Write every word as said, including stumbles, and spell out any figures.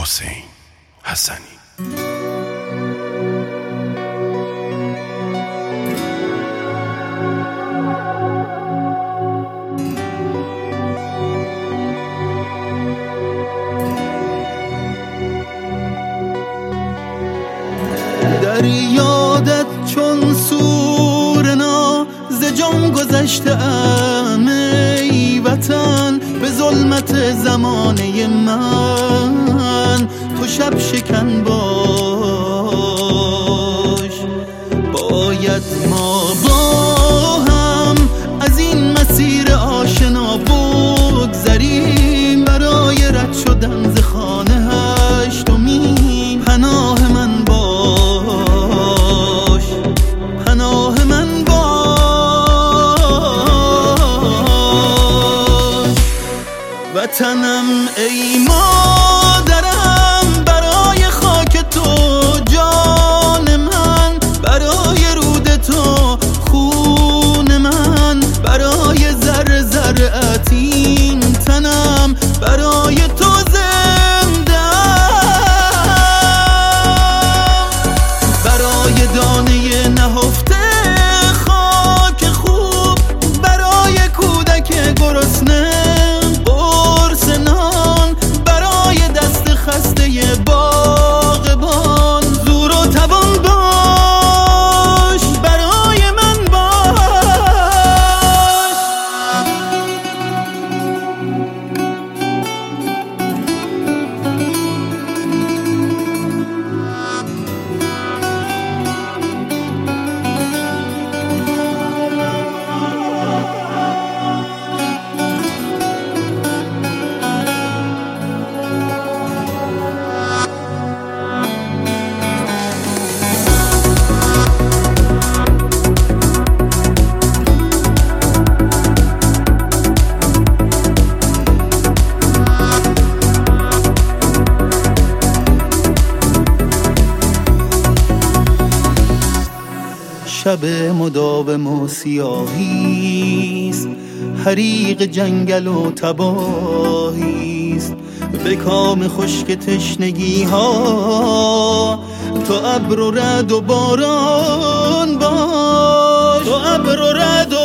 حسین حسنی. در یادت چون سورنا ز جان گذشته ام ای وطن، به ظلمت زمانه من تو شب شکن باش. باید ما با هم از این مسیر آشنا بگذریم، برای رد شدن ز خانه هشتمین پناه من باش، پناه من باش. وطنم ای مادرم، برای خاک تو جان من، برای رود تو خون من، برای ذره ذره‌ات این تنم، برای تو برای دانه نهفته خاک خوب، برای کودک گرسنه قرص نان، برای دست خسته باغبان زور و توان باش، برای من باش. شب مداوم و سیاهیست، حریق جنگل و تباهیست، به کام خشک تشنگی ها تو ابر و رعد و باران باش، تو ابر و رعد و